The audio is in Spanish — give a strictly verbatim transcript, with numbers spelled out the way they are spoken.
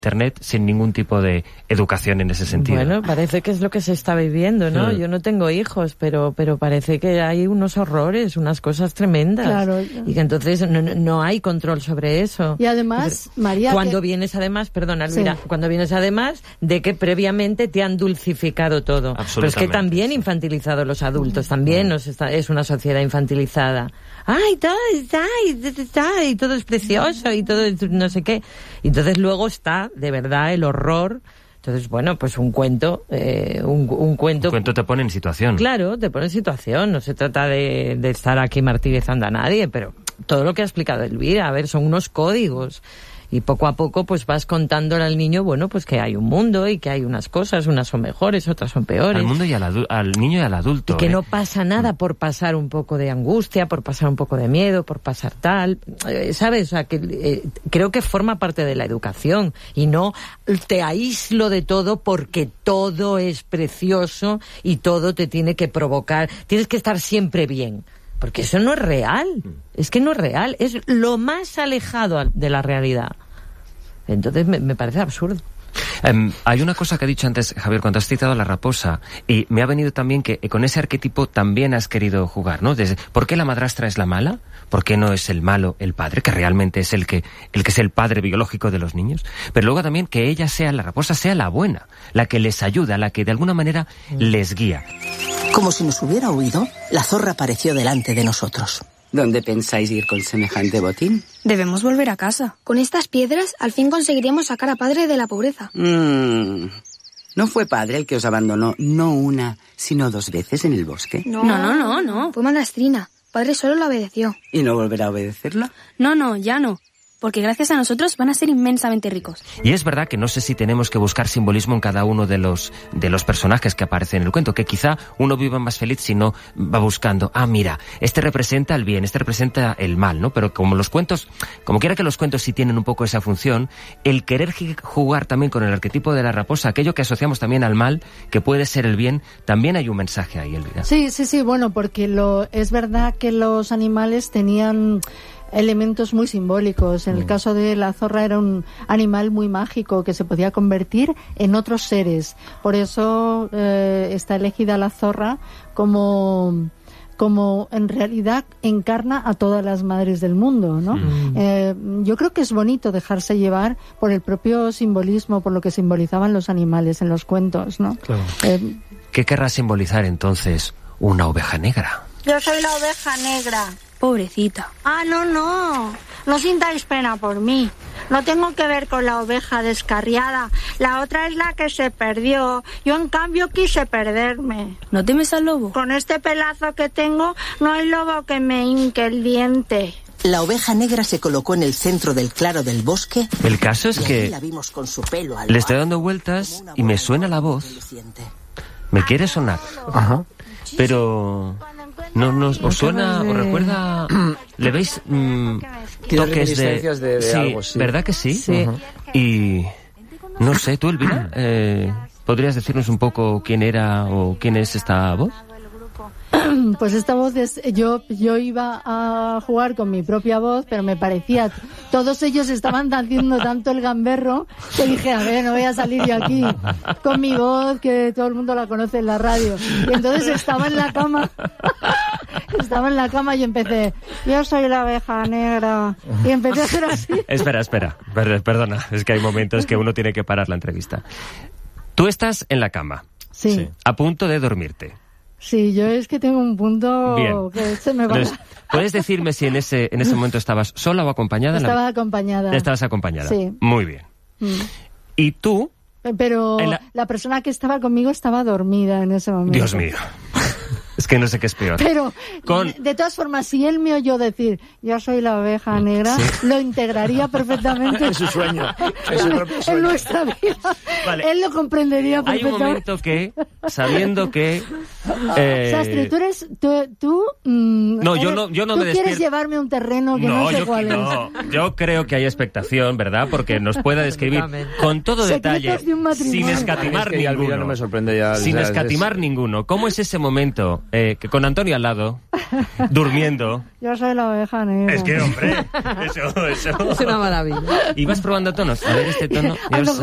Internet sin ningún tipo de educación en ese sentido. Bueno, parece que es lo que se está viviendo, ¿no? Sí. Yo no tengo hijos, pero pero parece que hay unos horrores, unas cosas tremendas. Claro. Y que entonces no, no hay control sobre eso. Y además, María... Cuando que... vienes además, perdona, Elvira, sí. cuando vienes además de que previamente te han dulcificado todo. Pero es que también sí. infantilizado los adultos, también nos está, es una sociedad infantilizada. Ay, todo, ay, ay, todo es precioso y todo es no sé qué. Y entonces luego está, de verdad, el horror. Entonces, bueno, pues un cuento, eh, un, un cuento... Un cuento te pone en situación. Claro, te pone en situación. No se trata de, de estar aquí martirizando a nadie, pero todo lo que ha explicado Elvira, a ver, son unos códigos. Y poco a poco pues vas contándole al niño, bueno, pues que hay un mundo y que hay unas cosas, unas son mejores, otras son peores. Al mundo y al, adu- al niño y al adulto. Y que ¿eh? no pasa nada por pasar un poco de angustia, por pasar un poco de miedo, por pasar tal, eh, ¿sabes? O sea, que eh, creo que forma parte de la educación y no te aíslo de todo porque todo es precioso y todo te tiene que provocar, tienes que estar siempre bien. Porque eso no es real, es que no es real, es lo más alejado de la realidad. Entonces me, me parece absurdo. Um, hay una cosa que ha dicho antes, Javier, cuando has citado a la raposa, y me ha venido también que con ese arquetipo también has querido jugar, ¿no? Desde, ¿por qué la madrastra es la mala? ¿Por qué no es el malo el padre, que realmente es el que, el que es el padre biológico de los niños? Pero luego también que ella sea, la raposa sea la buena, la que les ayuda, la que de alguna manera mm. les guía. Como si nos hubiera oído, la zorra apareció delante de nosotros. ¿Dónde pensáis ir con semejante botín? Debemos volver a casa. Con estas piedras, al fin conseguiremos sacar a padre de la pobreza. Mm. ¿No fue padre el que os abandonó no una, sino dos veces en el bosque? No, no, no, no. no. Fue madrastrina. Padre solo la obedeció. ¿Y no volverá a obedecerla? No, no, ya no. Porque gracias a nosotros van a ser inmensamente ricos. Y es verdad que no sé si tenemos que buscar simbolismo en cada uno de los de los personajes que aparecen en el cuento, que quizá uno viva más feliz si no va buscando, ah, mira, este representa el bien, este representa el mal, ¿no? Pero como los cuentos, como quiera que los cuentos sí tienen un poco esa función, el querer jugar también con el arquetipo de la raposa, aquello que asociamos también al mal, que puede ser el bien, también hay un mensaje ahí, Elvira. Sí, sí, sí, bueno, porque lo es verdad que los animales tenían elementos muy simbólicos. En el caso de la zorra era un animal muy mágico que se podía convertir en otros seres. Por eso eh, está elegida la zorra como como en realidad encarna a todas las madres del mundo, ¿no? Mm. Eh, yo creo que es bonito dejarse llevar por el propio simbolismo, por lo que simbolizaban los animales en los cuentos, ¿no? Claro. Eh, ¿Qué querrá simbolizar entonces una oveja negra? Yo soy la oveja negra. Pobrecita. Ah, no, no. No sintáis pena por mí. No tengo que ver con la oveja descarriada. La otra es la que se perdió. Yo, en cambio, quise perderme. ¿No temes al lobo? Con este pelazo que tengo, no hay lobo que me hinque el diente. La oveja negra se colocó en el centro del claro del bosque. El caso es que la vimos con su pelo le estoy dando vueltas y me suena la voz. Me quiere sonar. Ajá. Pero no nos os suena, os recuerda, le veis mmm, toques de, de, de sí, algo, sí, ¿verdad que sí? Sí. Uh-huh. Y no sé, tú, Elvira, eh, ¿podrías decirnos un poco quién era o quién es esta voz? Pues esta voz es, yo yo iba a jugar con mi propia voz, pero me parecía, todos ellos estaban haciendo tanto el gamberro que dije, a ver, no voy a salir yo aquí con mi voz, que todo el mundo la conoce en la radio. Y entonces estaba en la cama, estaba en la cama y empecé, yo soy la oveja negra, y empecé a hacer así. Espera, espera, per- perdona, es que hay momentos que uno tiene que parar la entrevista. Tú estás en la cama, sí, sí. a punto de dormirte. Sí, yo es que tengo un punto Bien. que se me va. Entonces, ¿puedes decirme si en ese en ese momento estabas sola o acompañada? Estaba la... acompañada. Estabas acompañada. Sí. Muy bien. Mm. ¿Y tú? Pero la... la persona que estaba conmigo estaba dormida en ese momento. Dios mío. Es que no sé qué es peor. Pero, Con... de todas formas, si él me oyó decir, yo soy la oveja negra, sí, lo integraría perfectamente en su sueño, en, su propio sueño. En nuestra vida. Vale. Él lo comprendería perfectamente. Hay un momento que, sabiendo que... Eh... Sastre, tú eres... Tú, tú, mm, no, eres, yo no, yo no tú me despierto. quieres llevarme a un terreno que no, no sé yo, cuál no, es. Yo creo que hay expectación, ¿verdad? Porque nos pueda describir con todo detalle, de sin escatimar ninguno. No me sorprende ya, sin ya, escatimar es... ninguno. ¿Cómo es ese momento eh, que con Antonio al lado Durmiendo. Yo soy la oveja negra. Es que, hombre, eso, eso. Es una maravilla. ¿Y vas probando tonos? A ver este tono. Ay, no,